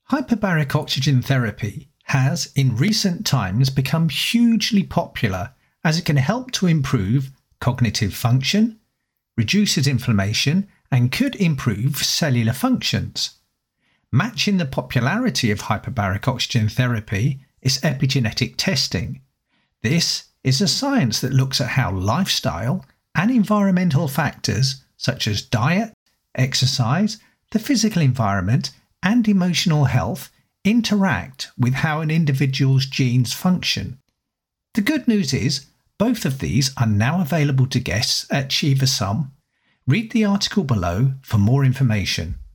Hyperbaric oxygen therapy has in recent times become hugely popular as it can help to improve cognitive function, reduces inflammation, and could improve cellular functions. Matching the popularity of hyperbaric oxygen therapy is epigenetic testing. This is a science that looks at how lifestyle and environmental factors such as diet, exercise, the physical environment, and emotional health interact with how an individual's genes function. The good news is both of these are now available to guests at Shiva Sum. Read the article below for more information.